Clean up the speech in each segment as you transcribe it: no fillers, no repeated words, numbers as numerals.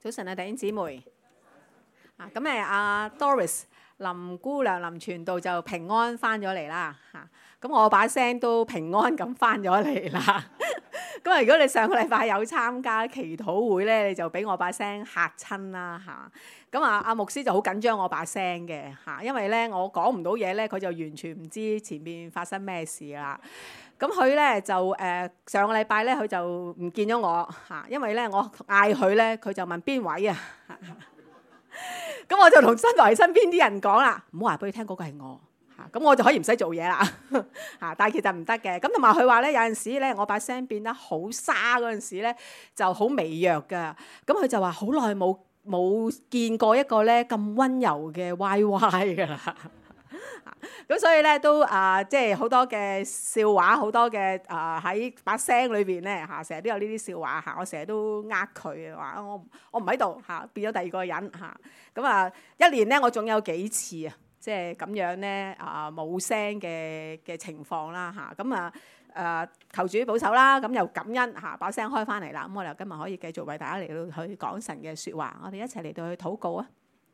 早晨啊，弟兄姊妹咁阿 Doris 林姑娘林傳道就平安翻咗嚟啦嚇。咁我把聲都平安咁翻咗嚟啦。咁如果你上個禮拜有參加祈禱會咧，你就俾我把聲嚇親啦嚇。咁阿牧師就好緊張我把聲嘅嚇，因為咧我講唔到嘢咧，佢就完全唔知前面發生咩事啦。咁佢咧就上個禮拜咧佢就唔見咗我嚇，因為咧我嗌佢咧，佢就問邊位啊？咁我就同身邊啲人講啦，唔好話俾佢聽嗰個係我嚇，咁我就可以唔使做嘢啦嚇。但係其實唔得嘅。咁同埋佢話咧，有陣時咧我把聲變得好沙嗰陣時咧就好微弱噶。咁佢就話好耐冇見過一個咧咁溫柔嘅 YY 噶啦。咁所以咧都即係好多嘅笑話，好多嘅喺把聲裏邊咧嚇，成日都有呢啲笑話嚇。我成日都佢話我唔喺度嚇，變咗第二個人嚇。咁一年咧我仲有幾次啊，即係咁樣咧冇聲嘅情況啦嚇。咁求主保守啦，咁又感恩嚇，把聲開翻嚟啦。咁我哋今日可以繼續為大家嚟到去講神嘅説話，我哋一齊嚟到去禱告啊！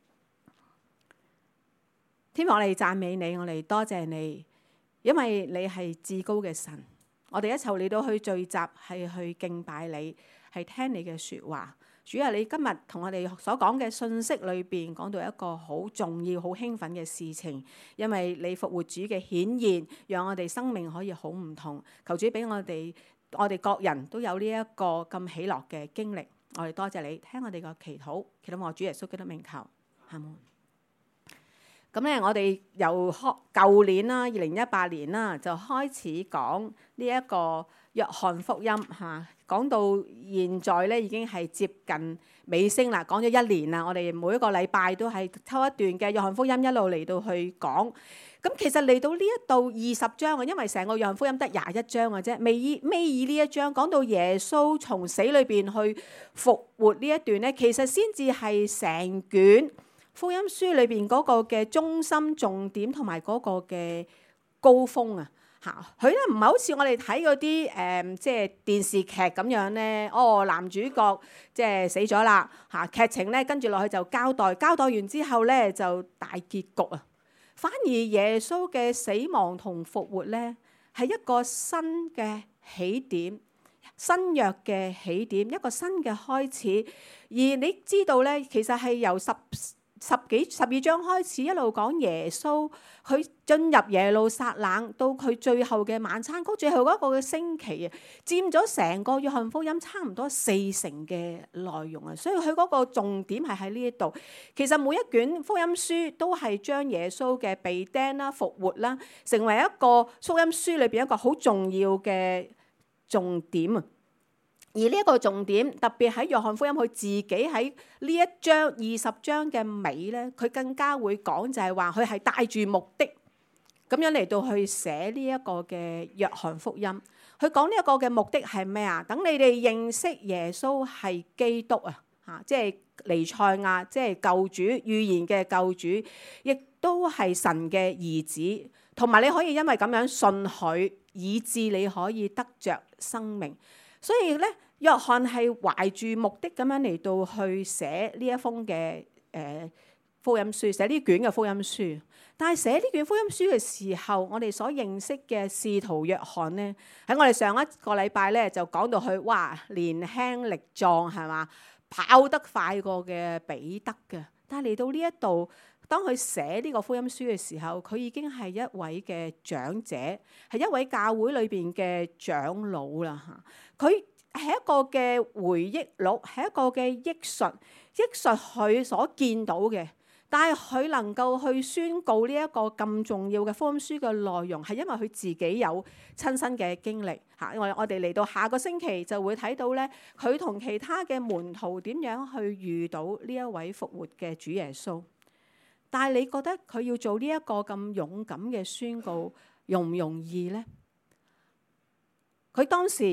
天父，我哋讚美你，我哋多謝你，因為你係至高嘅神。我哋一齊嚟到去聚集，係去敬拜你，係聽你嘅説話。主啊，你今日同我哋所講嘅信息裏邊講到一個好重要、好興奮嘅事情，因為你復活主嘅顯現，讓我哋生命可以好唔同。求主俾我哋各人都有呢一個咁喜樂嘅經歷。我哋多謝你，聽我哋個祈禱，祈禱我主耶穌基督名求，阿門。咁咧，我哋由舊年啦，2018年啦，就開始講呢一個約翰福音嚇，講到現在咧已經係接近尾聲啦，講咗1年啦。我哋每一個禮拜都係抽一段嘅約翰福音一路嚟到去講。咁其實嚟到呢一度20章啊，因為成個約翰福音得21章嘅啫，尾二呢一章講到耶穌從死裏邊去復活呢一段咧，其實先至係成卷福音書裏邊嗰個嘅中心重點同埋嗰個嘅高峰啊嚇，佢咧唔係好似我哋睇嗰啲即係電視劇咁樣咧，男主角即係死咗啦嚇，劇情咧跟住落去就交代完之後咧就大結局啊。反而耶穌嘅死亡同復活咧係一個新嘅起點，新約嘅起點，一個新嘅開始。而你知道咧，其實係由12章開始一路講耶穌佢進入耶路撒冷到佢最後嘅晚餐，最後嗰個嘅星期啊，佔咗成個約翰福音差唔多40%嘅內容啊，所以佢嗰個重點係喺呢一度。其實每一卷福音書都係將耶穌嘅被釘啦、復活啦，成為一個福音書裏邊一個好重要嘅重點啊。而呢一個重點，特別喺約翰福音，佢自己喺呢一章20章嘅尾咧，佢更加會講就係話佢係帶住目的咁樣嚟到去寫呢一個嘅約翰福音。佢講呢一個嘅目的係咩啊？等你哋認識耶穌係基督啊，嚇，即係彌賽亞，即係救主，預言嘅救主，亦都係神嘅兒子。同埋你可以因為咁樣信佢，以致你可以得着生命。所以咧，約翰係懷住目的咁樣嚟到去寫呢一封嘅福音書，寫呢卷嘅福音書。但係寫呢卷福音書嘅時候，我哋所認識嘅使徒約翰咧，喺我哋上一個禮拜咧就講到佢，哇，年輕力壯係嘛，跑得快過嘅彼得嘅。但係嚟到呢一度，當佢寫呢個福音書嘅時候，佢已經係一位嘅長者，係一位教會裏邊嘅長老啦嚇。佢係一個嘅回憶錄，係一個嘅憶述佢所見到嘅。但係佢能夠去宣告呢一個咁重要嘅福音書嘅內容，係因為佢自己有親身嘅經歷嚇。因為我哋嚟到下個星期就會睇到咧，佢同其他嘅門徒點樣去遇到呢一位復活嘅主耶穌。但係你覺得佢要做呢一個咁勇敢嘅宣告容唔容易呢？佢當時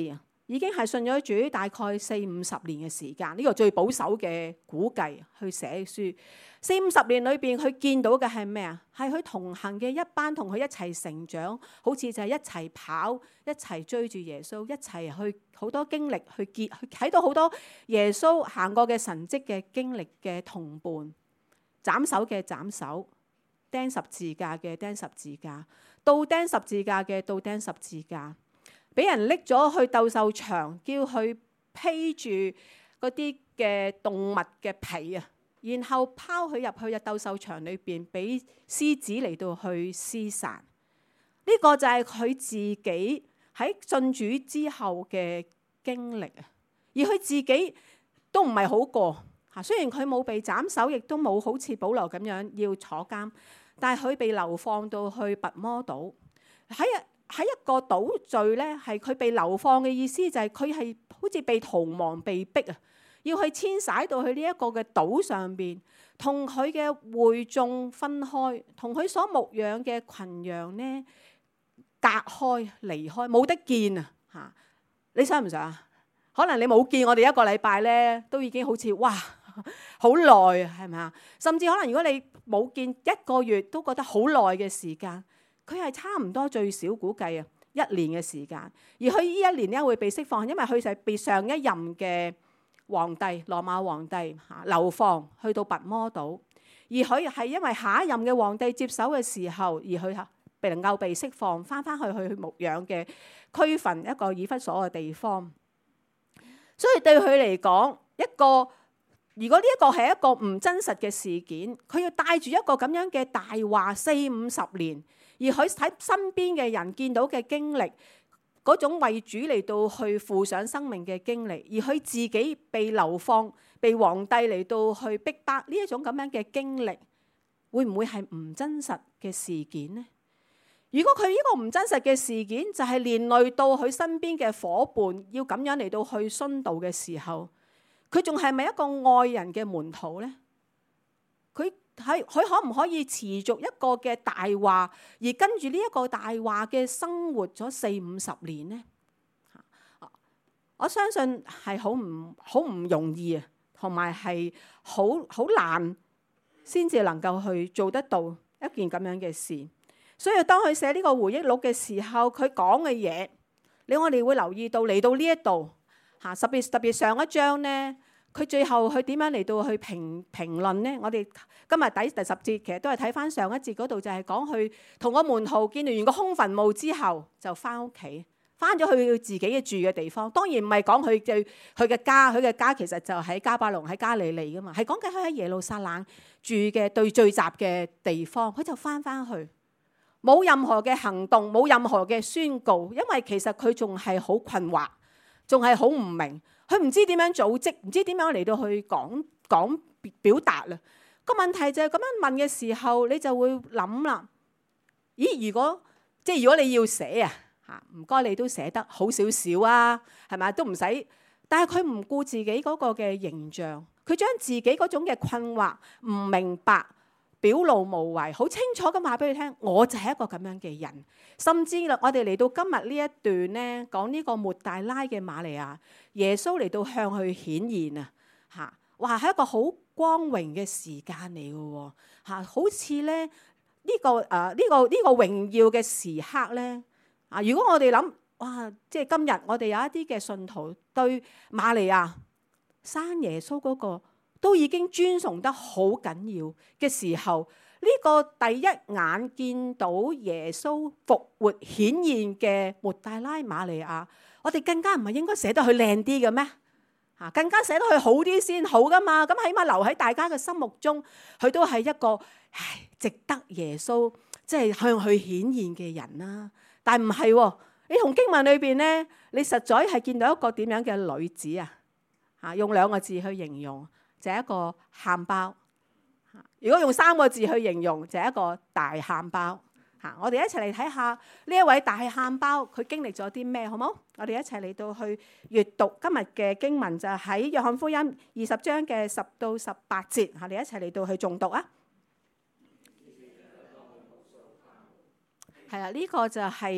已經係信咗主大概40-50年嘅時間，呢個最保守嘅估計去寫書。40-50年裏邊，佢見到嘅係咩啊？係佢同行嘅一班同佢一齊成長，好似就係一齊跑、一齊追住耶穌、一齊去好多經歷去睇到好多耶穌行過嘅神蹟嘅經歷嘅同伴，斬首嘅斬首，釘十字架嘅釘十字架，倒釘十字架嘅倒釘十字架。俾人拎咗去鬥獸場，叫佢披住嗰啲嘅動物嘅皮啊，然後拋佢入去鬥獸場裏邊，俾獅子嚟到去廝殺。呢個就係佢自己喺信主之後嘅經歷啊。而佢自己都唔係好過嚇，雖然佢冇被斬首，亦都冇好似保羅咁樣要坐監，但係佢被流放到去拔摩島。喺一個島嶼咧，係佢被流放嘅意思就係佢係好似被逃亡、被逼啊，要去遷徙到去呢一個嘅島上邊，同佢嘅會眾分開，同佢所牧養嘅群羊呢隔開、離開，冇得見啊！嚇，你想唔想啊？可能你冇見我哋一個禮拜咧，都已經好似哇好耐啊，係咪啊？甚至可能如果你冇見一個月，都覺得好耐嘅時間。佢係差唔多最少估計啊1年嘅時間，而佢呢1年咧會被釋放，因為佢就係被上一任嘅皇帝羅馬皇帝流放去到拔摩島，而佢係因為下一任嘅皇帝接手嘅時候，而佢能夠被釋放翻去牧養嘅區份一個以弗所嘅地方。所以對佢嚟講，如果呢一個係一個唔真實嘅事件，佢要帶住一個咁樣嘅大話40-50年。而佢喺身邊嘅人見到嘅經歷，嗰種為主嚟到去付上生命嘅經歷，而佢自己被流放、被皇帝嚟到去逼迫呢一種咁樣嘅經歷，會唔會係唔真實嘅事件呢？如果佢呢個唔真實嘅事件就係連累到佢身邊嘅夥伴要咁樣嚟到去殉道嘅時候，佢仲係咪一個愛人嘅門徒呢？佢可唔可以持續一個嘅大話，而跟住呢一個大話嘅生活咗40-50年呢？我相信係好唔容易啊，同埋係好難先至能夠去做得到一件咁樣嘅事。所以當佢寫呢個回憶錄嘅時候，佢講嘅嘢，我哋會留意到嚟到呢一度嚇，特別上一章呢。佢最後佢點樣嚟到去評論呢？我哋今日第10節其實都係睇翻上一節嗰度，就係講佢同個門徒建立完個空墳墓之後，就翻屋企，翻咗去自己嘅住嘅地方。當然唔係講佢嘅家，佢嘅家其實就喺迦百農喺加利利噶嘛，係講緊佢喺耶路撒冷住嘅對聚集嘅地方。佢就翻去，冇任何嘅行動，冇任何嘅宣告，因為其實佢仲係好困惑，仲係好唔明。佢唔知點樣組織，唔知點樣嚟到去講表達啦。個問題就係咁樣問嘅時候，你就會諗啦。咦？如果你要寫啊，唔該你都寫得好少少啊，係咪？都唔使。但係佢唔顧自己嗰個嘅形象，佢將自己嗰種嘅困惑、唔明白表露無遺，好清楚咁話俾你聽，我就係一個咁樣嘅人。甚至我哋嚟到今日呢一段呢，講呢個抹大拉嘅瑪利亞，耶穌嚟到向佢顯現啊！嚇，哇，係一個好光榮嘅時間嚟嘅喎，嚇，好似咧呢個榮耀嘅時刻咧啊！如果我哋諗哇，即係今日我哋有一啲嘅信徒對瑪利亞生耶穌嗰個都已經尊崇得好緊要嘅時候，呢個第一眼見到耶穌復活顯現嘅抹大拉瑪利亞，我哋更加唔係應該寫得佢靚啲嘅咩？嚇，更加寫得佢好啲先好噶嘛？咁起碼留喺大家嘅心目中，佢都係一個值得耶穌即係向佢顯現嘅人啦。但唔係喎，你從經文裏邊咧，你實在係見到一個點樣嘅女子啊？嚇，用2個字去形容就係一個喊包。如果用3個字去形容，就係一個大喊包嚇。我哋一齊嚟睇下呢一位大喊包，佢經歷咗啲咩，好冇？我哋一齊嚟到去閱讀今日嘅經文，就喺約翰福音20章嘅10到18節。我哋一齊嚟到去誦讀啊！係啊，呢個就係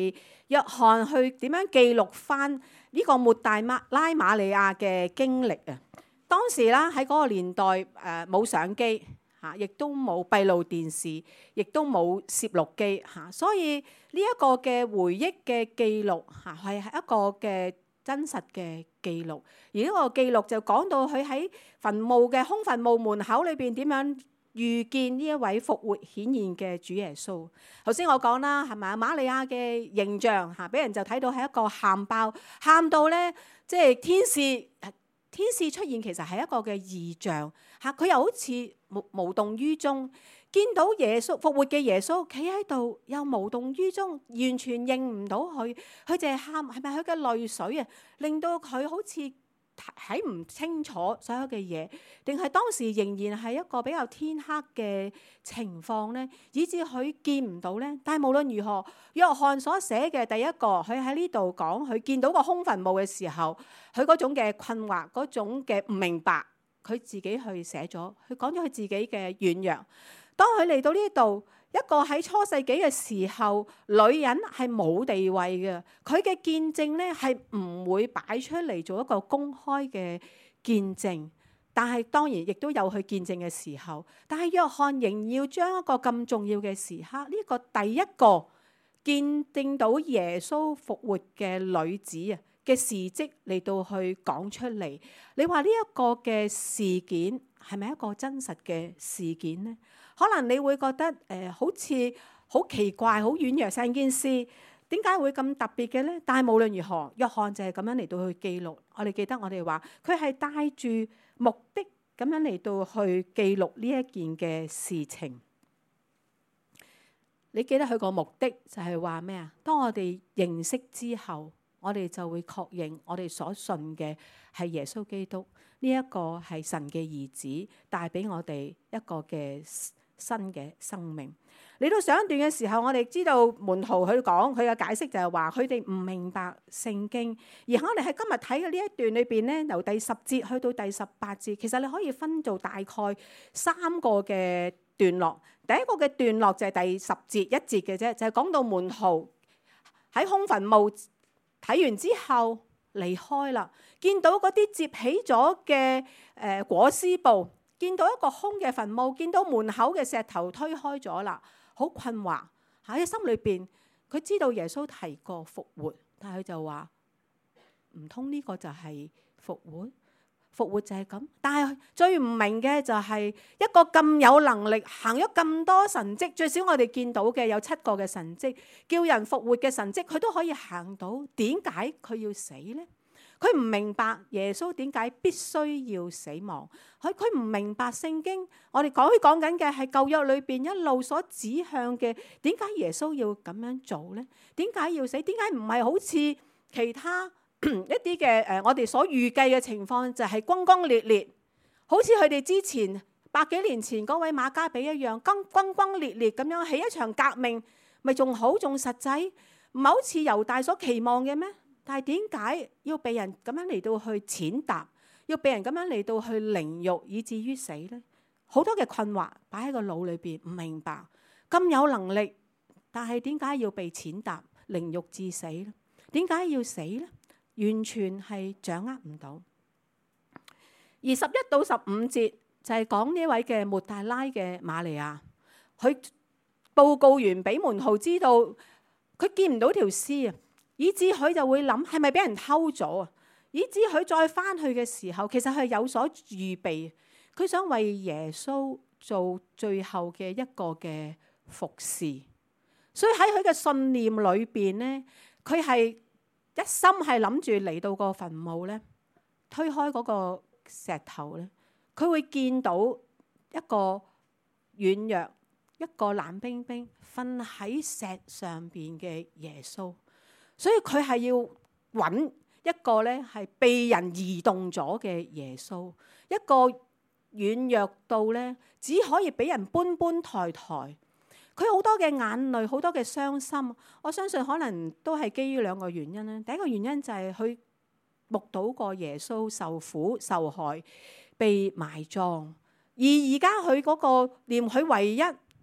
約翰去點樣記錄翻呢個抹大拉瑪利亞嘅經歷啊？當時啦喺嗰個年代冇相機嚇，亦都冇閉路電視，亦都冇攝錄機嚇，所以呢一個嘅回憶嘅記錄嚇係一個嘅真實嘅記錄。而呢個記錄就講到佢喺墳墓嘅空墳墓門口裏邊點樣遇見呢一位復活顯現嘅主耶穌。頭先我講啦，係咪啊？瑪利亞嘅形象嚇，俾人就睇到係一個喊包，喊到咧，即係天使出現，其實係一個嘅異象嚇。佢又好似無動於衷，見到耶穌復活嘅耶穌企喺度，又無動於衷，完全認唔到佢。佢淨係喊，係咪佢嘅淚水啊，令到佢好似睇唔清楚所有嘅嘢，定係當時仍然係一個比較天黑嘅情況呢？以至佢見唔到呢？但係無論如何，約翰所寫嘅第一個，佢喺呢度講佢見到個空墳墓嘅時候，佢嗰種嘅困惑，嗰種嘅唔明白，佢自己去寫咗，佢講咗佢自己嘅軟弱。當佢嚟到呢度，一個喺初世紀嘅時候，女人係冇地位嘅，佢嘅見證咧係唔會擺出嚟做一個公開嘅見證。但係當然亦都有佢見證嘅時候。但係約翰仍要將一個咁重要嘅時刻，呢個第一個見證到耶穌復活嘅女子啊嘅事蹟嚟到去講出嚟。你話呢一個嘅事件係咪一個真實嘅事件呢？可能你會覺得好似好奇怪、好軟弱，成件事點解會咁特別嘅呢？但係無論如何，約翰就係咁樣嚟到去記錄。我哋記得我哋話佢係帶住目的咁樣嚟到去記錄呢一件嘅事情。你記得佢個目的就係話咩啊？當我哋認識之後，我哋就會確認我哋所信嘅係耶穌基督，呢一個係神嘅兒子，帶俾我哋一個嘅新嘅生命。嚟到上一段嘅時候，我哋知道門徒佢講佢嘅解釋就係話佢哋唔明白聖經。而我哋喺今日睇嘅呢一段裏邊咧，由第10節去到第18節，其實你可以分做大概3個嘅段落。第一個嘅段落就係第10節1節嘅啫，就係講到門徒喺空墳墓睇完之後離開啦，見到嗰啲摺起咗嘅裹屍布，見到一個空嘅墳墓，見到門口嘅石頭推開咗啦，好困惑喺心裏邊。佢知道耶穌提過復活，但係佢就話唔通呢個就係復活？復活就係咁。但係最唔明嘅就係一個咁有能力行咗咁多神蹟，最少我哋見到嘅有7個嘅神蹟，叫人復活嘅神蹟，佢都可以行到，點解佢要死呢？佢唔明白耶穌點解必須要死亡。佢唔明白聖經，我哋講緊嘅係舊約裏邊一路所指向嘅，點解耶穌要咁樣做呢？點解要死？點解唔係好似其他一啲嘅我哋所預計嘅情況，就係轟轟烈烈，好似佢哋之前100幾年前嗰位馬加比一樣，轟轟烈烈咁樣起一場革命，咪仲好仲實際？唔係好似猶大所期望嘅咩？但係點解要被人咁樣嚟到去踐踏，要被人咁樣嚟到去凌辱，以至於死呢？好多嘅困惑擺喺個腦裏邊，唔明白。咁有能力，但係點解要被踐踏、凌辱致死呢？點解要死呢？完全係掌握唔到。而11到15節就係講呢位嘅抹大拉嘅瑪利亞，佢報告完俾門徒知道，佢見唔到條屍啊，以致佢就會諗係咪俾人偷咗啊？以致佢再翻去嘅時候，其實係有所預備，佢想為耶穌做最後嘅一個嘅服侍。所以喺佢嘅信念裏邊呢，佢係一心係諗住嚟到個墳墓咧，推開嗰個石頭咧，佢會見到一個軟弱、一個冷冰冰瞓喺石上邊嘅耶穌。所以佢係要揾一個咧係被人移動咗嘅耶穌，一個軟弱到咧只可以俾人搬搬抬抬。佢好多嘅眼淚，好多嘅傷心。我相信可能都係基於2個原因咧。第一個原因就係佢目睹過耶穌受苦受害、被埋葬，而家佢嗰個連佢唯一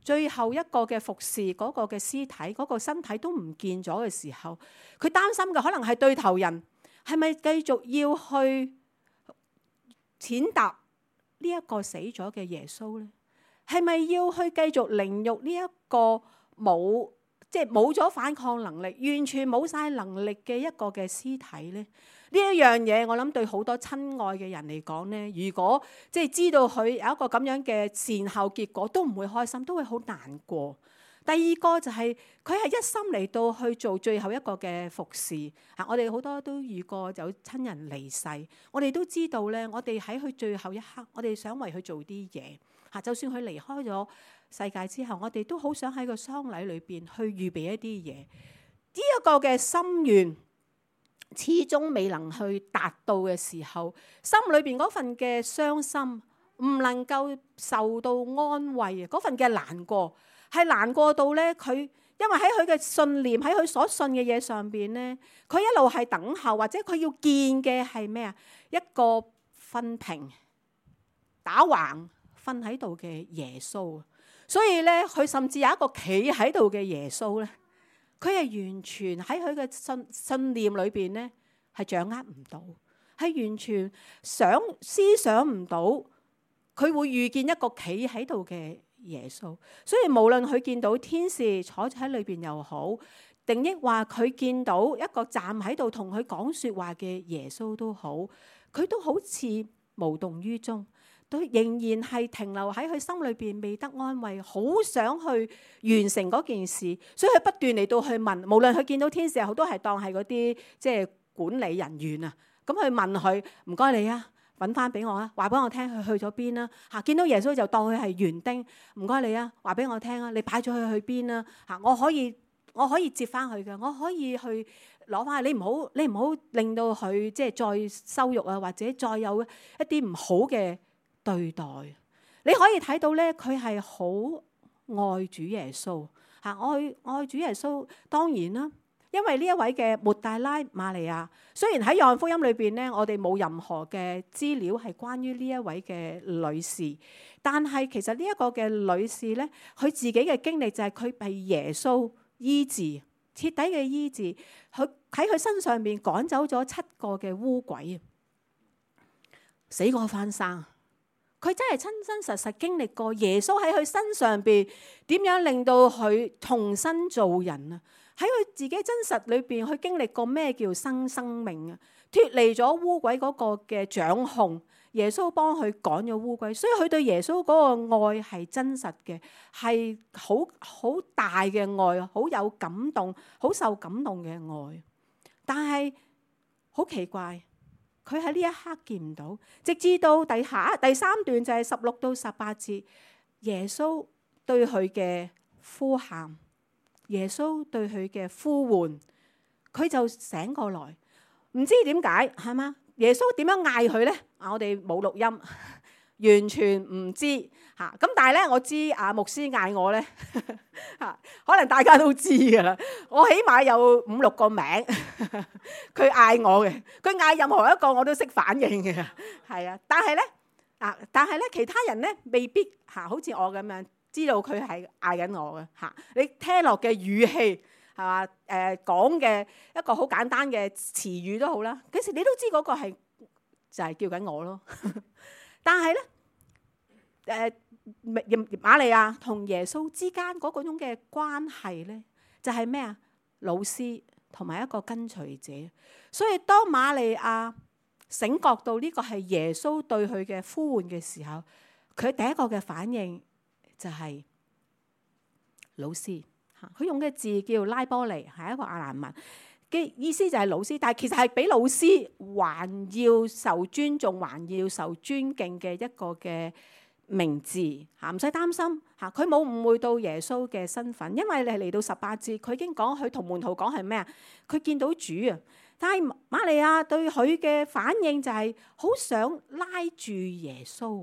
最後一個嘅服侍嗰個嘅屍體，嗰個身體都唔見咗嘅時候，佢擔心嘅可能係對頭人係咪繼續要去踐踏呢一個死咗嘅耶穌呢？係咪要去繼續凌辱呢一個冇咗反抗能力、完全冇晒能力嘅一個嘅屍體呢？呢一樣嘢，我諗對好多親愛嘅人嚟講呢，如果知道佢有一個咁樣嘅善後結果，都唔會開心，都會好難過。第二個就係佢係一心嚟到去做最後一個嘅服侍。我哋好多都遇過有親人離世，我哋都知道呢，我哋喺佢最後一刻，我哋想為佢做啲嘢。就算佢離開咗世界之後，我哋都好想喺個喪禮裏邊去預備一啲嘢。呢一個嘅心願始終未能去達到嘅時候，心裏邊嗰份嘅傷心唔能夠受到安慰，嗰份嘅難過係難過到咧，佢因為喺佢嘅信念，喺佢所信嘅嘢上邊咧，佢一路係等候，或者佢要見嘅係咩啊？一個分平打橫瞓喺度嘅耶穌。所以咧，佢甚至有一個企喺度嘅耶穌咧。佢係完全喺佢嘅信念裏邊咧，係掌握唔到，係完全思想唔到，佢會遇見一個企喺度嘅耶穌。所以無論佢見到天使坐喺裏邊又好，定抑話佢見到一個站喺度同佢講說話嘅耶穌都好，佢都好似無動於衷。都仍然係停留喺佢心裏邊，未得安慰，好想去完成嗰件事，所以佢不斷嚟到去問，無論佢見到天使又好，都係當係嗰啲管理人員啊。咁去問佢，唔該你啊，揾翻俾我啊，話俾我聽佢去咗邊啦。見到耶穌就當佢係園丁，唔該你啊，話俾我聽啊，你擺咗佢去邊啦？我可以接翻佢嘅，我可以去攞翻。你唔好令到佢再羞辱啊，或者再有一啲唔好嘅對待。你可以睇到咧，佢係好愛主耶穌嚇，愛主耶穌。當然啦，因為呢一位嘅抹大拉瑪利亞，雖然喺約翰福音裏邊咧，我哋冇任何嘅資料係關於呢一位嘅女士，但係其實呢一個嘅女士咧，佢自己嘅經歷就係佢被耶穌醫治，徹底嘅醫治，佢喺佢身上邊趕走咗7個嘅污鬼，死過翻生。佢真係親真實實經歷過耶穌喺佢身上邊點樣令到佢重新做人啊！喺佢自己真實裏邊，佢經歷過咩叫新生命啊？脫離咗污鬼嗰個嘅掌控，耶穌幫佢趕咗污鬼，所以佢對耶穌嗰個愛係真實嘅，係好大嘅愛，好有感動，好受感動嘅愛。但係好奇怪。佢喺呢一刻見唔到，直至到第3段就係16到18節，耶穌對佢嘅呼喊，耶穌對佢嘅呼喚，佢就醒過來，唔知點解係嘛？耶穌點樣嗌佢咧？我哋冇錄音，完全唔知嚇。咁但係咧，我知牧師嗌我咧嚇，可能大家都知㗎啦。我起碼有5、6個名，佢嗌我嘅，佢嗌任何一個我都識反應嘅，係啊。但係咧，其他人咧未必嚇，好似我咁樣知道佢係嗌緊我嘅嚇。你聽落嘅語氣係嘛？講嘅一個好簡單嘅詞語都好啦，其實你都知嗰個係就係叫緊我咯。但係咧，瑪利亞同耶穌之間嗰種嘅關係咧，就係咩啊？老師同埋一個跟隨者。所以當瑪利亞醒覺到呢個係耶穌對佢嘅呼喚嘅時候，佢第一個嘅反應就係老師。佢用嘅字叫拉波尼，係一個亞蘭文嘅意思就係老師，但係其實係比老師還要受尊重、還要受尊敬嘅一個嘅名字嚇，唔使擔心嚇。佢冇誤會到耶穌嘅身份，因為你係嚟到18節，佢已經講佢同門徒講係咩啊？佢見到主啊，但係瑪利亞對佢嘅反應就係好想拉住耶穌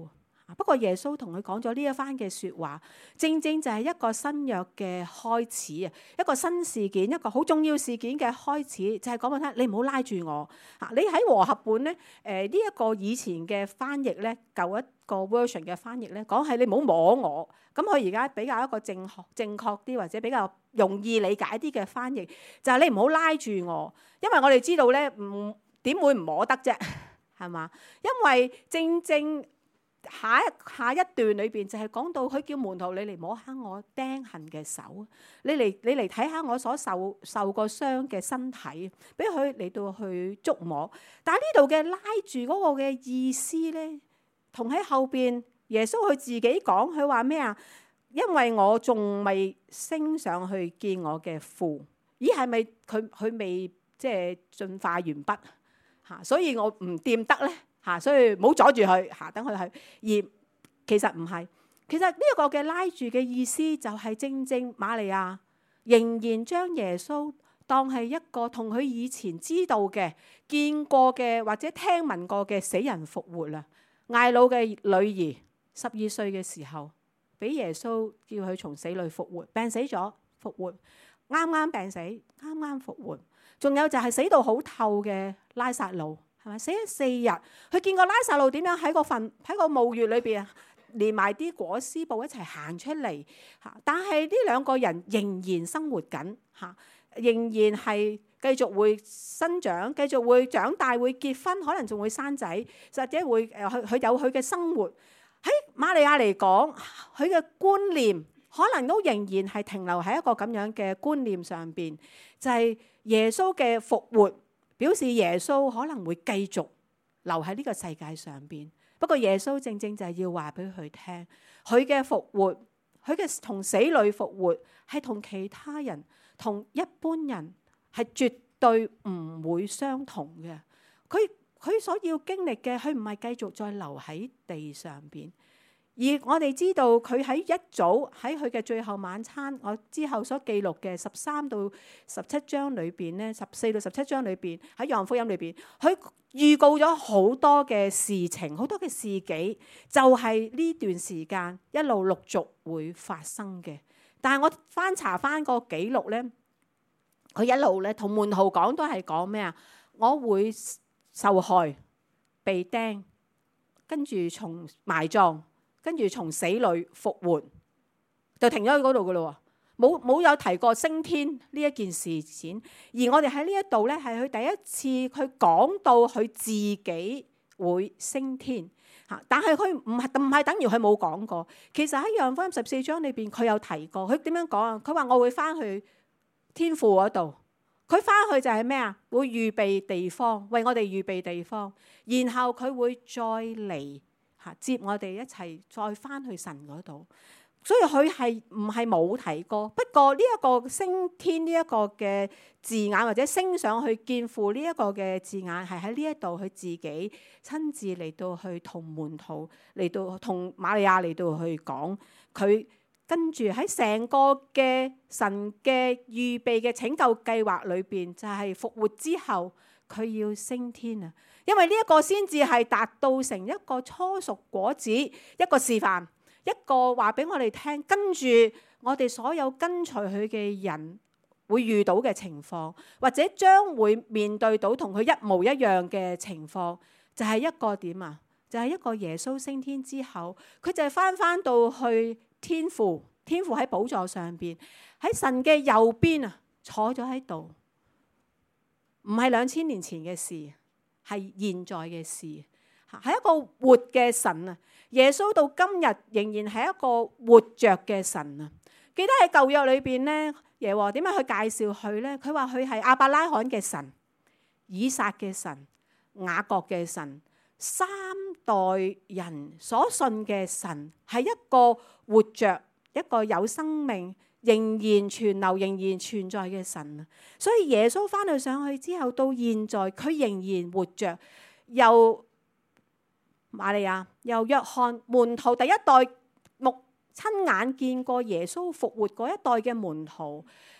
不過耶穌同佢講咗呢一番嘅説話，正正就係一個新約嘅開始啊！一個新事件，一個好重要事件嘅開始，就係講俾佢聽，你唔好拉住我嚇。你喺和合本咧，呢一個以前嘅翻譯咧，舊一個 version 嘅翻譯咧，講係你唔好摸我。咁佢而家比較一個正確啲或者比較容易理解啲嘅翻譯，就係你唔好拉住我，因為我哋知道咧，點會唔摸得啫？係嘛？因為正下一段裏邊就係講到佢叫門徒，你嚟摸下我釘痕嘅手，你嚟睇下我所受過傷嘅身體，俾佢嚟到去觸摸。但係呢度嘅拉住嗰個嘅意思咧，同喺後邊耶穌佢自己講，佢話咩啊？因為我仲未升上去見我嘅父，咦係咪佢未即係進化完畢嚇？所以我唔掂得咧。嚇，所以唔好阻住佢嚇，等佢去。而其實唔係，其實呢一個嘅拉住嘅意思就係正正瑪利亞仍然將耶穌當係一個同佢以前知道嘅、見過嘅或者聽聞過嘅死人復活啦。睚魯嘅女兒12歲嘅時候，俾耶穌叫佢從死裏復活，病死咗復活，啱啱病死，啱啱復活。仲有就係死到好透嘅拉撒路。係咪死咗4日？佢見過拉撒路點樣喺個墓穴裏邊啊，連埋啲裹屍布一齊行出嚟嚇。但係呢兩個人仍然生活緊嚇，仍然係繼續會生長，繼續會長大，會結婚，可能仲會生仔，或者會佢有佢嘅生活。喺瑪利亞嚟講，佢嘅觀念可能都仍然係停留喺一個咁樣嘅觀念上邊，就係耶穌嘅復活。表示耶穌可能會繼續留喺呢個世界上邊，不過耶穌正正就係要話俾佢聽，佢嘅復活，佢嘅從死裏復活，係同其他人、同一般人係絕對唔會相同嘅。佢所要經歷嘅，佢唔係繼續再留喺地上邊。而我哋知道佢喺一早喺佢嘅最後晚餐，我之後所記錄嘅13到17章裏邊咧，14到17章裏邊喺約翰福音裏邊，佢預告咗好多嘅事情，好多嘅事蹟，就係呢段時間一路陸續會發生嘅。但係我翻查翻個記錄咧，佢一路咧同門徒講都係講咩啊？我會受害、被釘，跟住從埋葬。跟住從死裏復活，就停咗喺嗰度噶咯喎，冇有提過升天呢一件事件。而我哋喺呢一度咧，係佢第一次佢講到佢自己會升天嚇，但係佢唔係等於佢冇講過。其實喺約翰福音14章裏邊，佢有提過。佢點樣講啊？佢話我會翻去天父嗰度，佢翻去就係咩啊？會預備地方，為我哋預備地方，然後佢會再嚟。接我哋一齊再翻去神嗰度，所以佢係唔係冇提過？不過呢一個升天呢一個嘅字眼，或者升上去見父呢一個嘅字眼，係喺呢一度佢自己親自嚟到去同門徒嚟到同瑪利亞嚟到去講，佢跟住喺成個嘅神嘅預備嘅拯救計劃裏邊，就係復活之後佢要升天啊！因為呢一個先至係達到成一個初熟果子，一個示範，一個話俾我哋聽，跟住我哋所有跟隨佢嘅人會遇到嘅情況，或者將會面對到同佢一模一樣嘅情況，就係一個點啊？就係一個耶穌升天之後，佢就係翻到去天父喺寶座上邊，喺神嘅右邊啊，坐咗喺度，唔係2000年前嘅事。係現在嘅事，係一個活嘅神啊！耶穌到今日仍然係一個活着嘅神啊！記得喺舊約裏邊咧，耶和華點樣去介紹佢咧？佢話佢係亞伯拉罕嘅神、以撒嘅神、雅各嘅神，3代人所信嘅神，係一個活着、一個有生命、仍然存留、仍然存在嘅神啊！所以耶穌翻去上去之後，到現在佢仍然活着。由瑪利亞、由約翰門徒第一代親眼見過耶穌復活嗰一代嘅門徒，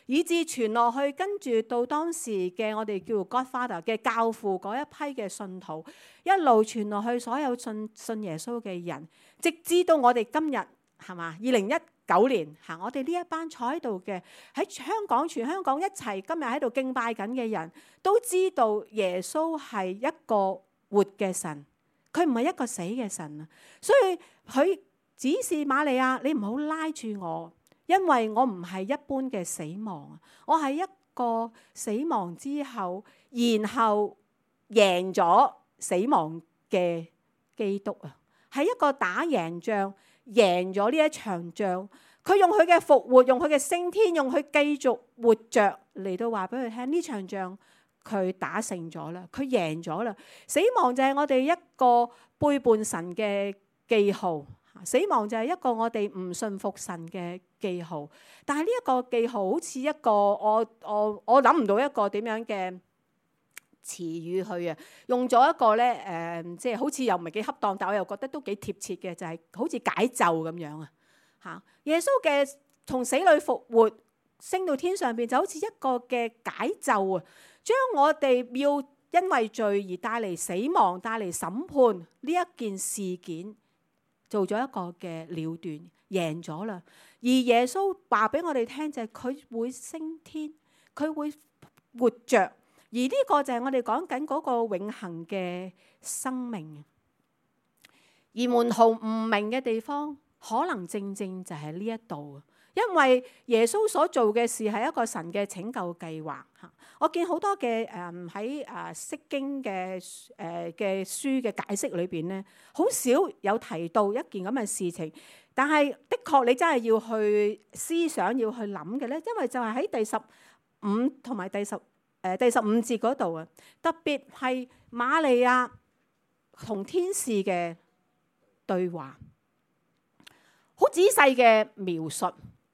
以至傳落去，跟住到當時嘅我哋叫 Godfather 嘅教父嗰一批嘅信徒，一路傳落去所有信耶穌嘅人，直至到我哋今日係嘛？2019年嚇，我哋呢一班坐喺度嘅喺香港，全香港一齊今日喺度敬拜緊嘅人都知道耶穌係一個活嘅神，佢唔係一個死嘅神啊！所以佢指示瑪利亞，你唔好拉住我，因為我唔係一般嘅死亡，我係一個死亡之後，然後贏咗死亡嘅基督啊！係一個打贏仗，贏咗呢一場仗。佢用佢嘅復活，用佢嘅升天，用佢繼續活着嚟到話俾佢聽，呢場仗佢打勝咗啦，佢贏咗啦。死亡就係我哋一個背叛神嘅記號。死亡就係一個我哋唔信服神嘅記號，但係呢一個記號好似一個我諗唔到一個點樣嘅詞語去啊，用咗一個咧即係好似又唔係幾恰當，但我又覺得都幾貼切嘅，就係好似解咒咁樣啊嚇！耶穌嘅從死裏復活升到天上邊，就好似一個嘅解咒啊，將我哋要因為罪而帶嚟死亡、帶嚟審判呢一件事件，做咗一個嘅了斷，贏咗啦。而耶穌話俾我哋聽就係佢會升天，佢會活着，而呢個就係我哋講緊嗰個永恆嘅生命。而門徒唔明嘅地方，可能正正就係呢一度，因為耶穌所做嘅事係一個神嘅拯救計劃嚇。我見好多嘅喺釋經嘅書嘅解釋裏邊咧，好少有提到一件咁嘅事情。但係的確你真係要去思想，要去諗嘅咧，因為就係喺第15同埋第15節嗰度啊，特別係瑪利亞同天使嘅對話，好仔細嘅描述，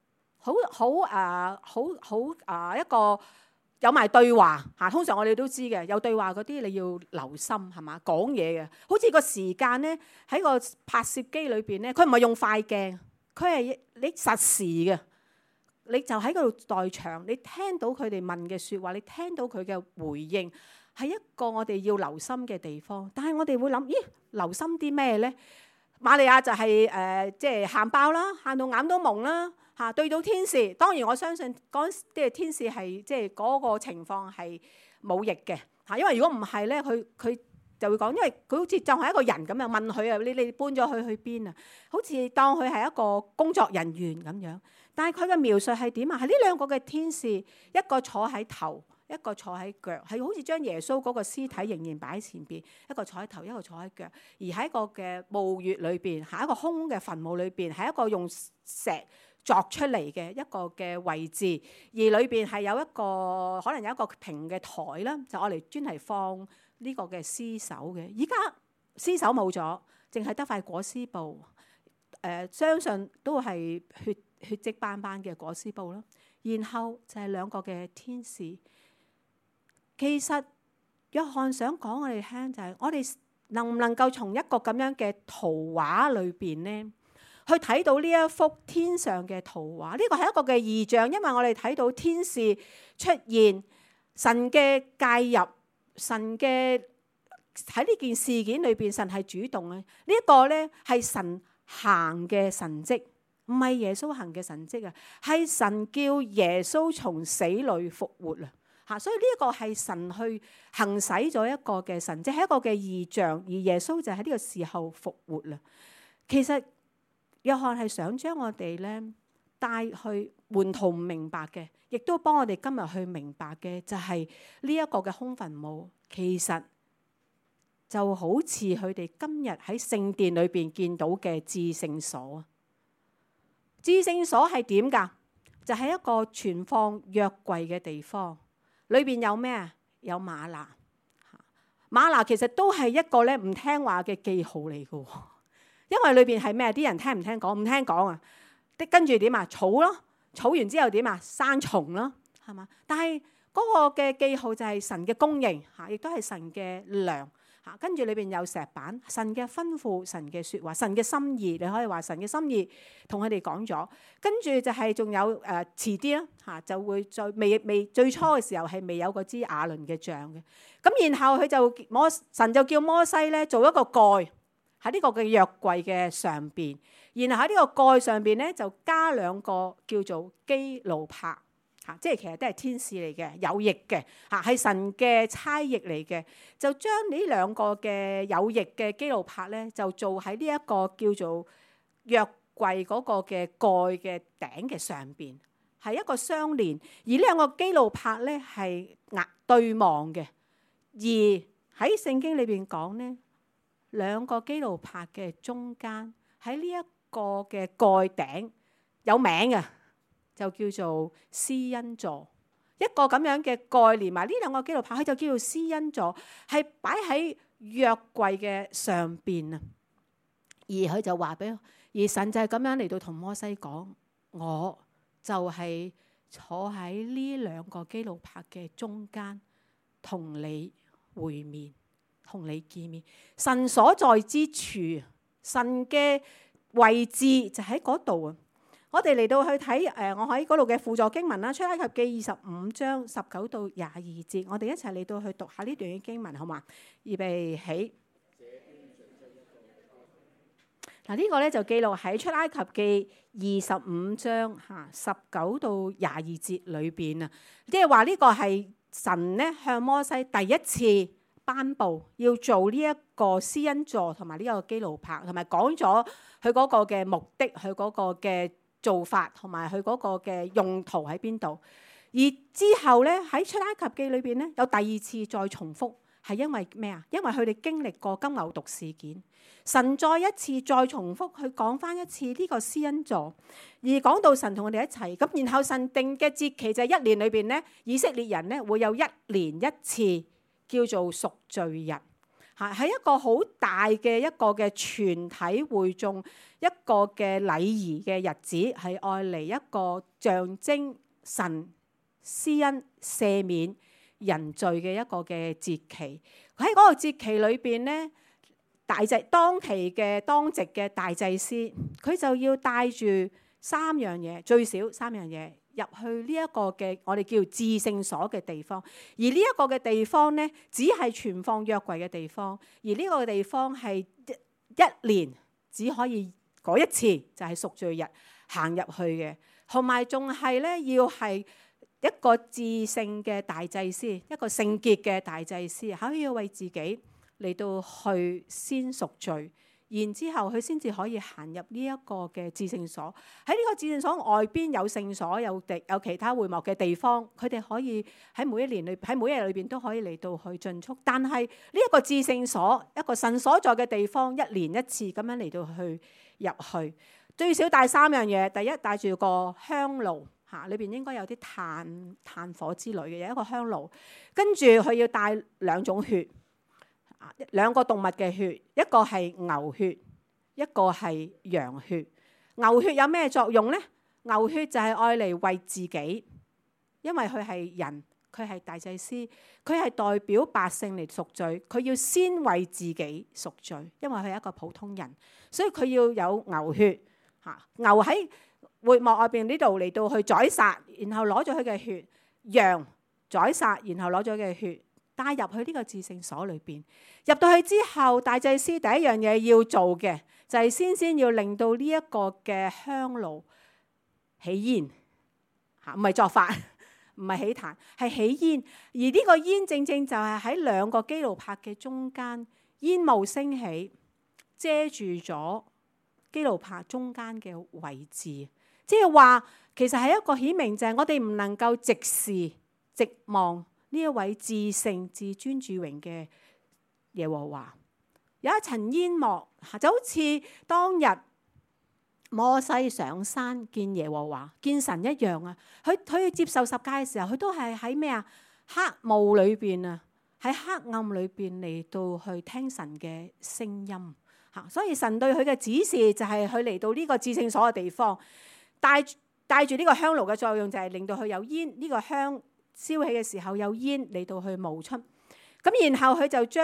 一個。有埋對話嚇，通常我哋都知嘅，有對話嗰啲你要留心係嘛，講嘢嘅，好似個時間咧喺個拍攝機裏邊咧，佢唔係用快鏡，佢係你實時嘅，你就喺嗰度在場，你聽到佢哋問嘅説話，你聽到佢嘅回應，係一個我哋要留心嘅地方。但係我哋會諗，咦，留心啲咩咧？瑪利亞就係即係喊爆啦，喊到眼都矇啦。嚇，對到天使，當然我相信嗰啲天使係即係嗰個情況係冇益嘅嚇，因為如果唔係咧，佢就會講，因為佢好似就係一個人咁樣問佢啊，你搬咗佢去邊啊？好似當佢係一個工作人員咁樣。但係佢嘅描述係點啊？係呢兩個嘅天使，一個坐喺頭，一個坐喺腳，係好似將耶穌嗰個屍體仍然擺喺前邊，一個坐喺頭，一個坐喺腳，而喺一個嘅墓穴裏邊，係一個空嘅墳墓裏邊，係一個用石鑿出嚟嘅一個嘅位置，而裏邊係有一個可能有一個平嘅台啦，就愛嚟專係放呢個嘅屍首嘅。而家屍首冇咗，淨係得塊裹屍布，相信都係血跡斑斑嘅裹屍布啦。然後就係兩個嘅天使。其實約翰想講我哋聽就係，我哋能唔能夠從一個咁樣嘅圖畫裏邊呢，去睇到呢一幅天上嘅圖畫？呢個係一個嘅異象，因為我哋睇到天使出現，神嘅介入，神嘅喺呢件事件裏邊，神係主動嘅。呢一個咧係神行嘅神蹟，唔係耶穌行嘅神蹟啊，係神叫耶穌從死裏復活啊！嚇，所以呢一個係神去行使咗一個嘅神蹟，係一個嘅異象，而耶穌就喺呢個時候復活啦。其實約翰係想將我哋咧帶去門徒唔明白嘅，亦都幫我哋今日去明白嘅，就係呢一個嘅空墳墓，其實就好似佢哋今日喺聖殿裏邊見到嘅至聖所。至聖所係點㗎？就係一個存放約櫃嘅地方，裏邊有咩啊？有嗎哪。嗎哪其實都係一個咧唔聽話嘅記號嚟嘅。因為裏邊係咩？啲人聽唔聽講？唔聽講啊！跟住點啊？草咯，草完之後點啊？生蟲咯，係嘛？但係嗰個嘅記號就係神嘅供應嚇，亦都係神嘅糧跟住裏邊有石板，神嘅吩咐，神嘅説話，神嘅心意，你可以話神嘅心意同佢哋講咗。跟住就係仲有遲啲啦嚇，就會再未最初嘅時候係未有嗰支亞倫嘅杖嘅。咁然後神就叫摩西咧做一個蓋喺呢個嘅約櫃嘅上邊，然後喺呢個蓋上邊咧就加兩個叫做基路伯。即係其實都係天使嚟嘅，有翼嘅嚇，係神嘅差役嚟嘅，就將呢兩個嘅有翼嘅基路伯咧，就做喺呢一個叫做約櫃嗰個嘅蓋嘅頂嘅上邊，係一個相連。而呢兩個基路伯咧係對望嘅，而喺聖經裏邊講咧，兩個基路伯嘅中間喺呢一個嘅蓋頂有名嘅。就叫做施恩座，一個咁樣嘅概念。埋呢兩個基路伯，佢就叫做施恩座，係擺喺約櫃嘅上邊啊。而佢就話俾，而神就係咁樣嚟到同摩西講，我就係坐喺呢兩個基路伯嘅中間，同你會面，同你見面。神所在之處，神嘅位置就喺嗰度啊。我哋嚟到去睇我喺嗰度嘅輔助經文啦，《出埃及記》25章19到22節，我哋一齊嚟到去讀下呢段嘅經文，好嘛？預備起。嗱，呢個咧就記錄喺《出埃及記》25章19到22節裏邊啊，即係話呢個係神咧向摩西第一次頒布要做呢一個施恩座同埋呢個基路伯，同埋講咗佢嗰個嘅目的，佢嗰個嘅做法同埋佢嗰個嘅用途喺邊度。而之後咧喺出埃及記裏邊咧有第二次再重複，係因為咩啊？因為佢哋經歷過金牛犢事件，神再一次再重複去講翻一次呢個施恩座，而講到神同我哋一齊咁，然後神定嘅節期就係一年裏邊咧，以色列人咧會有一年一次叫做贖罪日。係一個好大嘅一個嘅全體會眾一個嘅禮儀嘅日子，係愛嚟一個象徵神施恩赦免人罪嘅一個嘅節期。喺嗰個節期裏邊咧，當期嘅當值嘅大祭司，佢就要帶住3樣嘢，最少3樣嘢入去呢一個嘅我哋叫至聖所嘅地方。而呢一個嘅地方咧，只係存放約櫃嘅地方，而呢個地方係一年只可以嗰一次，就係贖罪日行入去嘅。同埋仲係咧，要係一個至聖嘅大祭司，一個聖潔嘅大祭司，可以為自己嚟到去先贖罪，然之後佢先至可以行入呢一個嘅至聖所。喺呢個至聖所外邊有聖所，有其他會幕嘅地方，佢哋可以喺每一年喺每一日裏邊都可以嚟到去進出。但係呢一個至聖所，一個神所在嘅地方，一年一次咁樣嚟到去入去，最少帶3樣嘢。第一，帶住個香爐嚇，裏邊應該有啲炭火之類嘅，有一個香爐。跟住佢要帶2種血。2個動物嘅血，一個係牛血，一個係羊血。牛血有咩作用呢？牛血就係愛嚟為自己，因為佢係人，佢係大祭司，佢係代表百姓嚟贖罪，佢要先為自己贖罪，因為佢係一個普通人，所以佢要有牛血嚇。牛喺會幕外邊呢度嚟到去宰殺，然後攞咗佢嘅血；羊宰殺，然後攞咗佢嘅血。帶入去呢個至聖所裏邊，入到去之後，大祭司第一樣嘢要做嘅就係先要令到呢一個嘅香爐起煙嚇，唔係作法，唔係起壇，係起煙。而呢個煙正正就係喺2個基路伯嘅中間，煙霧升起，遮住咗基路伯中間嘅位置。即係話，其實係一個顯明，就係我哋唔能夠直視直望呢一位至聖至尊至榮嘅耶和華，有一層煙幕，就好似當日摩西上山見耶和華、見神一樣啊！佢接受十誡嘅時候，佢都係喺咩啊？黑霧裏邊啊，喺黑暗裏邊嚟到去聽神嘅聲音嚇。所以神對佢嘅指示就係佢嚟到呢個至聖所嘅地方，帶住呢個香爐嘅作用，就係令到佢有煙，呢個香燒起嘅時候有煙嚟到去冒出，咁然後佢就將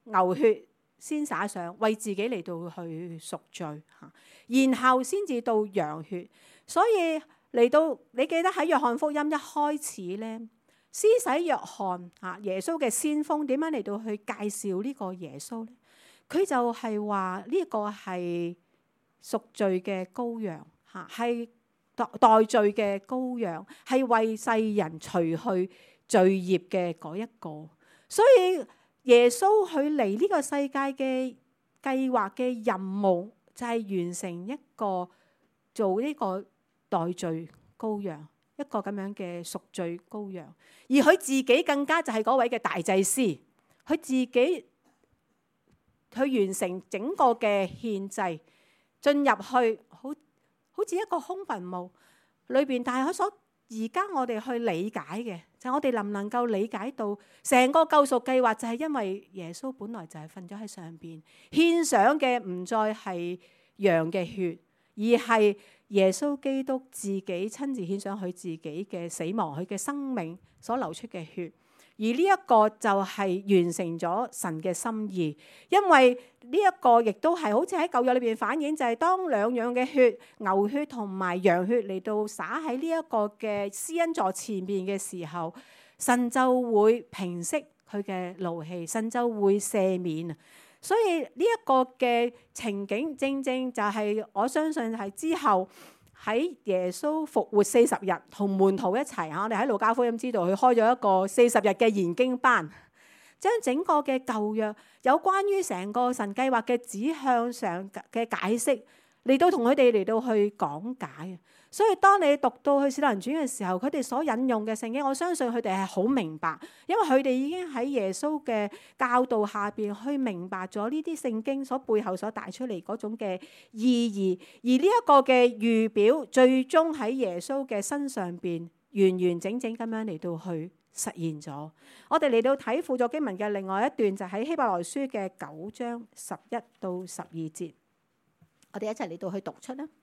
牛血先灑上，為自己嚟到去贖罪嚇，然後先至到羊血。所以嚟到你記得喺約翰福音一開始咧，施洗約翰嚇耶穌嘅先鋒點樣嚟到去介紹呢個耶穌咧？佢就係話呢個係贖罪嘅羔羊嚇，係代罪嘅羔羊，係為世人除去罪孽嘅嗰一個。所以耶穌佢嚟呢個世界嘅計劃嘅任務就係完成一個做呢個代罪羔羊，一個咁樣嘅贖罪羔羊。而佢自己更加就係嗰位嘅大祭司，佢自己去完成整個嘅獻祭，進入去好似一個空墳墓裏邊。但係佢所而家我哋去理解嘅就係我哋能唔能夠理解到成個救贖計劃就係因為耶穌本來就係瞓咗喺上邊，獻上嘅唔再係羊嘅血，而係耶穌基督自己親自獻上佢自己嘅死亡，佢嘅生命所流出嘅血。而呢一個就係完成咗神嘅心意，因為呢一個亦都係好似喺舊約裏邊反映，就係當兩樣嘅血，牛血同埋羊血嚟到灑喺呢一個嘅施恩座前面嘅時候，神就會平息佢嘅怒氣，神就會赦免。所以呢一個嘅情景正正就係我相信係之後喺耶穌復活40日同門徒一齊嚇，我哋喺路加福音知道佢開咗一個40日嘅研經班，將整個嘅舊約有關於成個神計劃嘅指向上嘅解釋嚟到同佢哋嚟到去講解。所以當你讀到去《使徒行傳》嘅時候，佢哋所引用嘅聖經，我相信佢哋係好明白，因為佢哋已經喺耶穌嘅教導下邊去明白咗呢啲聖經所背後所帶出嚟嗰種嘅意義。而呢一個嘅預表，最終喺耶穌嘅身上邊完完整整咁樣嚟到去實現咗。我哋嚟到睇輔助經文嘅另外一段，就喺希伯來書嘅9章11到12節，我哋一齊嚟到去讀出啦。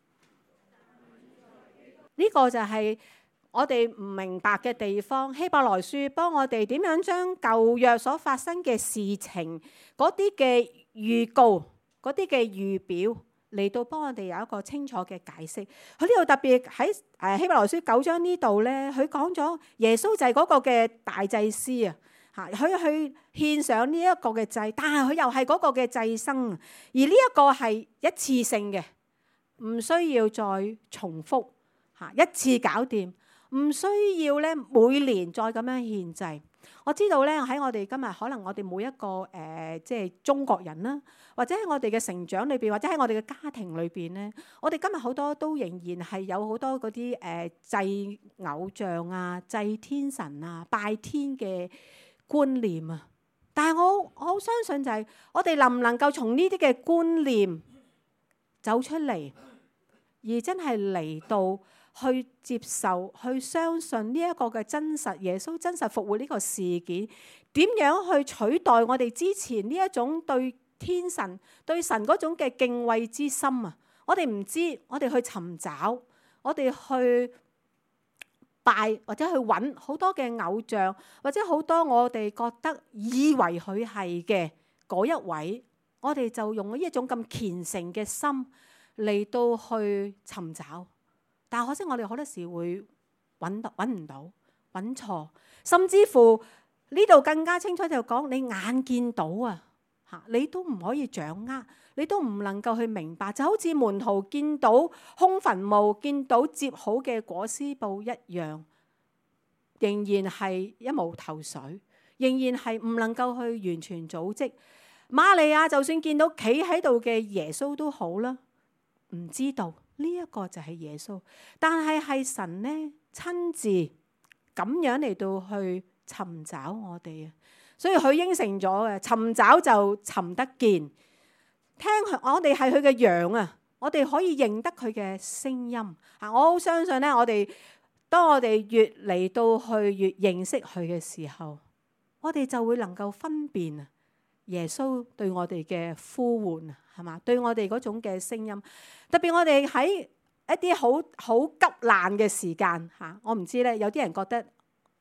呢個就係我哋唔明白嘅地方。希伯來書幫我哋點樣將舊約所發生嘅事情嗰啲嘅預告、嗰啲嘅預表嚟到幫我哋有一個清楚嘅解釋。佢呢度特別喺希伯來書9章呢度咧，佢講咗耶穌就係嗰個嘅大祭司啊，嚇佢去獻上呢一個嘅祭，但係佢又係嗰個嘅祭牲，而呢一個係一次性嘅，唔需要再重複。一次搞掂，唔需要咧每年再咁樣獻祭。我知道咧喺我哋今日，可能我哋每一個即係中國人啦，或者喺我哋嘅成長裏邊，或者喺我哋嘅家庭裏邊咧，我哋今日好多都仍然係有好多嗰啲祭偶像啊、祭天神啊、拜天嘅觀念啊。但係我好相信就係我哋能唔能夠從呢啲嘅觀念走出嚟，而真係嚟到去接受、去相信呢一個嘅真實，耶穌真實復活呢個事件，點樣去取代我哋之前呢一種對天神、對神嗰種嘅敬畏之心啊？我哋唔知，我哋去尋找，我哋去拜或者去揾好多嘅偶像，或者好多我哋覺得以為佢係嘅嗰一位，我哋就用呢一種咁虔誠嘅心嚟到去尋找。但可惜我哋好多時會揾唔到、揾錯，甚至乎呢度更加清楚就講你眼見到啊，你都唔可以掌握，你都唔能夠去明白，就好似門徒見到空墳墓、見到接好嘅裹屍布一樣，仍然係一無頭緒，仍然係唔能夠去完全組織。瑪利亞就算見到企喺度嘅耶穌都好啦，唔知道。呢一個就係耶穌，但係神呢親自咁樣嚟到去尋找我哋啊，所以佢應承咗嘅，尋找就尋得見。聽我哋係佢嘅羊啊，我哋可以認得佢嘅聲音啊！我好相信咧，當我哋越嚟到去越認識佢嘅時候，我哋就會能夠分辨啊耶穌對我哋嘅呼喚啊，係嘛？對我哋嗰種嘅聲音，特別我哋喺一啲好急難嘅時間嚇，我唔知咧，有啲人覺得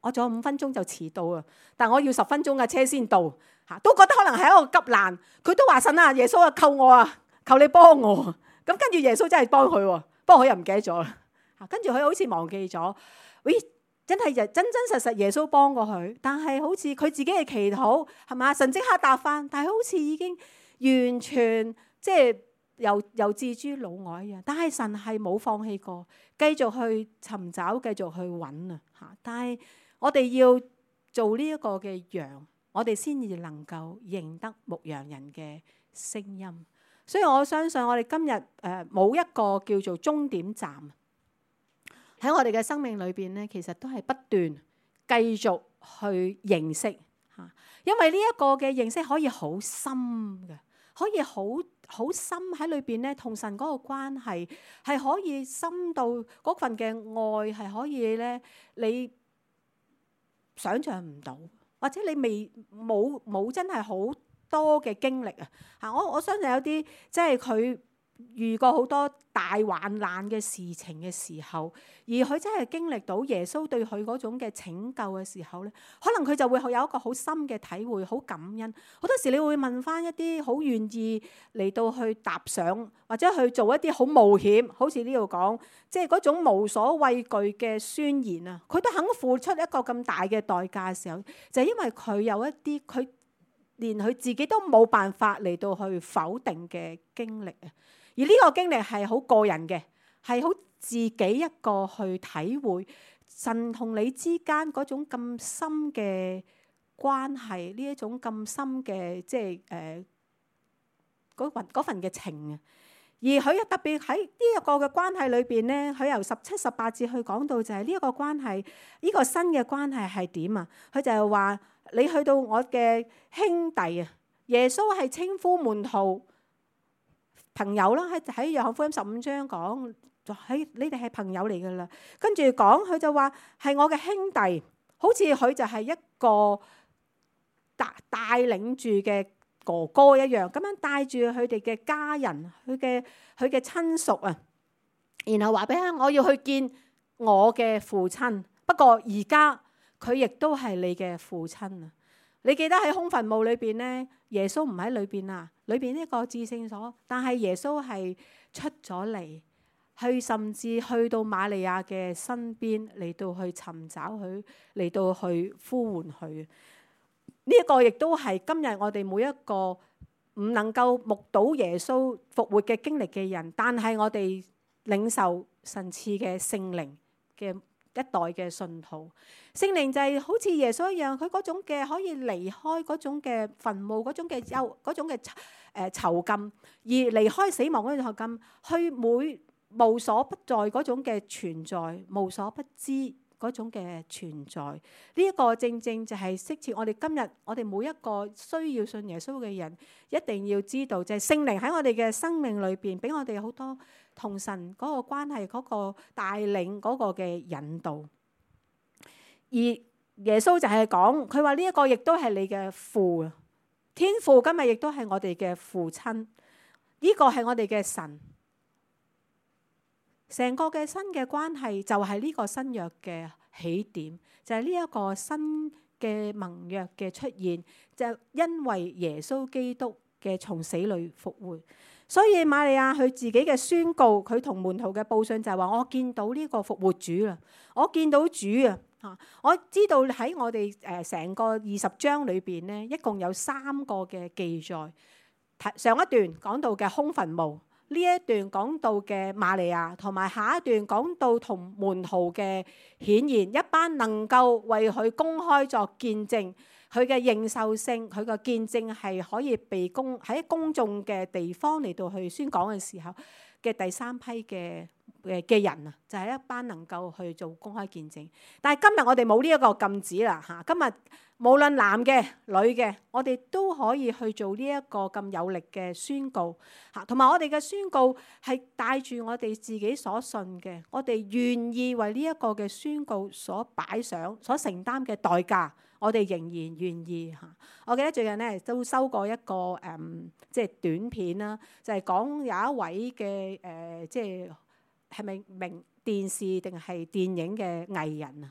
我仲有5分鐘就遲到啊，但我要10分鐘嘅車先到嚇，都覺得可能係一個急難。佢都話神啊，耶穌啊，救我啊，求你幫我。咁跟住耶穌真係幫佢喎，不過佢又唔記得咗啦。跟住佢好似忘記咗，真係真真實實耶穌幫過佢，但係好似佢自己嘅祈禱係嘛，神即刻答返，但係好似已經完全即係又置諸腦外一樣。但係神係冇放棄過，繼續去尋找，繼續去揾啊嚇。但係我哋要做呢一個嘅羊，我哋先至能夠認得牧羊人嘅聲音。所以我相信我哋今日冇一個叫做終點站。喺我哋嘅生命裏邊咧，其實都係不斷繼續去認識嚇，因為呢一個嘅認識可以好深嘅，可以好深喺裏邊咧，同神嗰個關係係可以深到嗰份嘅愛係可以咧，你想象唔到，或者你冇真係好多嘅經歷啊嚇。我相信有啲即係佢遇過好多大患難嘅事情嘅時候，而佢真係經歷到耶穌對佢嗰種嘅拯救嘅時候咧，可能佢就會有一個好深嘅體會，好感恩。好多時你會問翻一啲好願意嚟到去踏上或者去做一啲好冒險，好似呢度講，即係嗰種無所畏懼嘅宣言啊，佢都肯付出一個咁大嘅代價嘅時候，就係因為佢有一啲佢連佢自己都冇辦法嚟到去否定嘅經歷啊。而呢個經歷係好個人嘅，係好自己一個去體會神同你之間嗰種咁深嘅關係，呢一種咁深嘅即係嗰份嘅情啊。而佢又特別喺呢一個嘅關係裏邊咧，佢由17、18節去講到就係呢一個關係，呢個新嘅關係係點啊？佢就係話你去到我嘅兄弟啊，耶穌係稱呼門徒朋友啦，喺約翰福音15章講，你哋係朋友嚟噶啦。跟住講佢就話係我嘅兄弟，好似佢就係一個帶領住嘅哥哥一樣，咁樣帶住佢哋嘅家人，佢嘅親屬啊。然後話俾佢，我要去見我嘅父親。不過而家佢亦都係你嘅父親啊！你記得喺空墳墓裏邊咧，耶穌唔喺裏邊啊，裏邊呢個至聖所，但係耶穌係出咗嚟，去甚至去到瑪利亞嘅身邊嚟到去尋找佢，嚟到去呼喚佢。呢一個亦都係今日我哋每一個唔能夠目睹耶穌復活嘅經歷嘅人，但係我哋領受神賜嘅聖靈嘅一代嘅信徒。聖靈就係好似耶穌一樣，佢嗰種嘅可以離開嗰種嘅墳墓，嗰種嘅嗰種嘅囚禁，而離開死亡嗰種囚禁，去無所不在嗰種嘅存在，無所不知嗰種嘅存在。呢一個正正就係適切我哋今日我哋每一個需要信耶穌嘅人一定要知道，就係聖靈喺我哋嘅生命裏邊，俾我哋好多同神嗰個關係，嗰個帶領，嗰個嘅引導。而耶穌就係講，佢話呢一個亦都係你嘅父啊，天父今日亦都係我哋嘅父親，呢個係我哋嘅神。成個嘅新嘅關係就係呢個新約嘅起點，就係呢一個新嘅盟約嘅出現，就因為耶穌基督嘅從死裏復活。所以瑪利亞佢自己嘅宣告，佢同門徒嘅報信就係話：我見到呢個復活主啦，我見到主啊！嚇，我知道喺我哋成個20章裏邊咧，一共有3個嘅記載。上一段講到嘅空墳墓，呢一段講到嘅瑪利亞，同埋下一段講到同門徒嘅顯現，一班能夠為佢公開作見證，佢嘅認受性，佢嘅見證係可以被喺公眾嘅地方嚟到去宣講嘅時候嘅第3批嘅人啊，就係一班能夠去做公開見證。但係今日我哋冇呢一個禁止啦嚇，今日無論男嘅女嘅，我哋都可以去做呢一個咁有力嘅宣告嚇，同埋我哋嘅宣告係帶住我哋自己所信嘅，我哋願意為呢一個嘅宣告所擺上、所承擔嘅代價，我哋仍然願意嚇。我記得最近咧都收過一個即係短片啦，就係講有一位嘅即係咪名電視定係電影嘅藝人啊？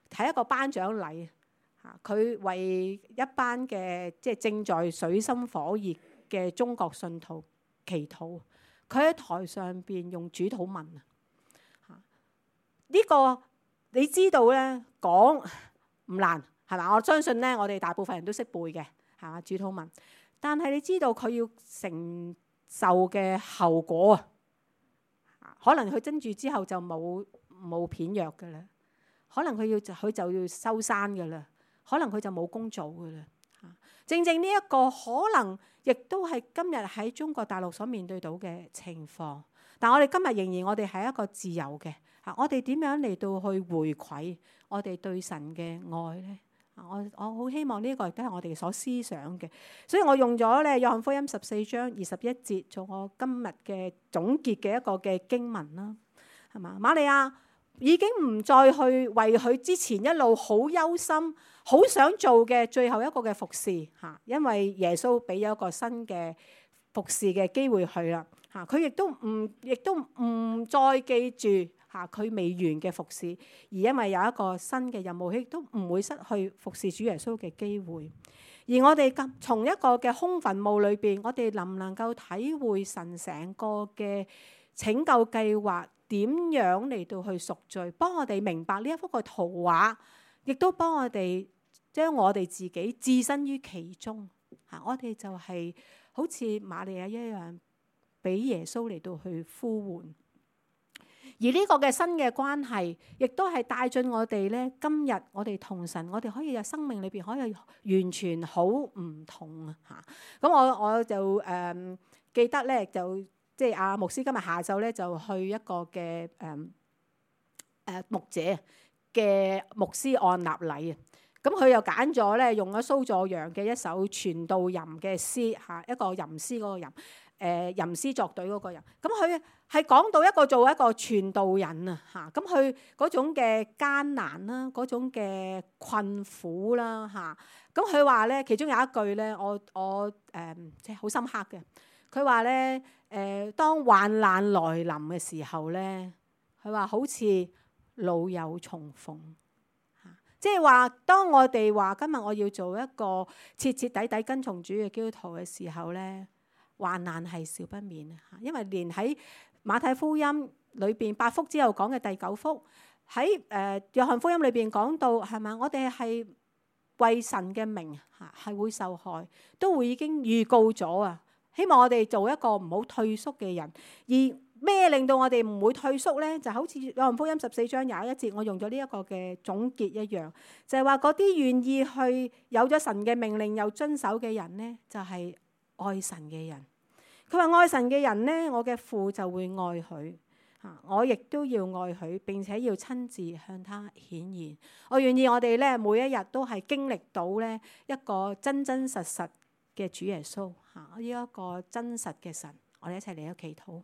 睇一個頒獎禮嚇，佢為一班嘅即係正在水深火熱嘅中國信徒祈禱。佢喺台上邊用主禱文啊，呢個你知道咧，講唔難係嘛？我相信咧，我哋大部分人都識背嘅係嘛，主禱文。但係你知道佢要承受嘅後果啊，可能佢跟住之後就冇片約㗎啦，可能佢就要收山㗎啦，可能佢就冇工做㗎啦。正正呢一個可能亦都係今日喺中國大陸所面對到嘅情況。但我哋今日仍然我哋係一個自由嘅嚇，我哋點樣嚟到去回饋我哋對神嘅愛呢？我好希望呢個亦都係我哋所思想嘅，所以我用咗咧約翰福音14章21節做我今日嘅總結嘅一個嘅經文啦，係嘛？瑪利亞已經唔再去為佢之前一路好憂心、好想做嘅最後一個嘅服侍嚇，因為耶穌俾咗一個新嘅服侍嘅機會佢啦嚇，佢亦都唔再記住佢未完嘅服侍，而因為有一個新嘅任務，佢亦都唔會失去服侍主耶穌嘅機會。而我哋從一個嘅空墳墓裏邊，我哋能唔能夠體會神成個嘅拯救計劃點樣嚟到去贖罪，幫我哋明白呢一幅個圖畫，亦都幫我哋將我哋自己置身於其中嚇。我哋就係好似瑪利亞一樣，俾耶穌嚟到去呼喚。而呢個嘅新嘅關係，亦都係帶進我哋咧。今日我哋同神，我哋可以有生命裏邊可以完全好唔同啊！嚇，咁我就記得咧，就即係阿牧師今日下晝咧就去一個嘅牧者嘅牧師按立禮啊。咁佢又揀咗咧，用咗蘇佐陽嘅一首傳道吟嘅詩嚇，一個吟詩嗰個吟，吟詩作對嗰個吟。咁佢係講到一個做一個傳道人啊嚇，咁佢嗰種嘅艱難啦，嗰種嘅困苦啦嚇。咁佢話咧，其中有一句咧，我即係好深刻嘅。佢話咧，當患難來臨嘅時候咧，佢話好似老友重逢。即係話，當我哋話今日我要做一個徹徹底底跟從主嘅基督徒嘅時候咧，患難係少不免嚇。因為連喺馬太福音裏邊8福之後講嘅第9福，喺約翰福音裏邊講到係咪？我哋係為神嘅名嚇係會受害，都會已經預告咗啊！希望我哋做一個唔好退縮嘅人。而咩令到我哋唔會退縮咧？就好似約翰福音14章21節，我用咗呢一個嘅總結一樣，就係話嗰啲願意去有咗神嘅命令又遵守嘅人咧，就係愛神嘅人。佢話愛神嘅人咧，我嘅父就會愛佢嚇，我亦都要愛佢，並且要親自向他顯現。我願意我哋咧每一日都係經歷到咧一個真真實實嘅主耶穌嚇，呢一個真實嘅神。我哋一齊嚟去祈禱。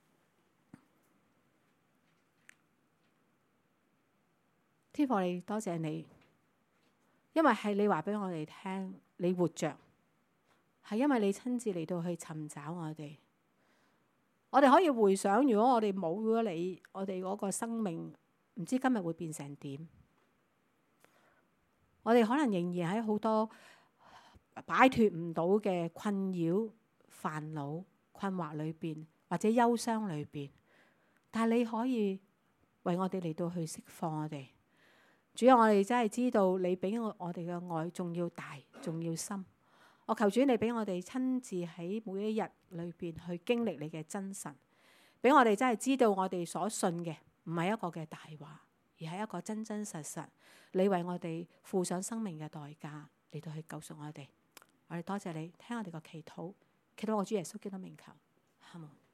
天父，你多謝你，因為係你話俾我哋聽，你活着，係因為你親自嚟到去尋找我哋。我哋可以回想，如果我哋冇咗你，我哋嗰個生命唔知今日會變成點。我哋可能仍然喺好多擺脫唔到嘅困擾、煩惱、困惑裏邊，或者憂傷裏邊。但係你可以為我哋嚟到去釋放我哋。主啊，我哋真係知道你俾我哋嘅愛仲要大，仲要深。我求主你俾我哋親自喺每一日裏邊去經歷你嘅真實，俾我哋真係知道我哋所信嘅唔係一個嘅大話，而係一個真真實實你為我哋付上生命嘅代價嚟到去救贖我哋。我哋多謝你聽我哋個祈禱，祈禱我主耶穌基督名求，阿門。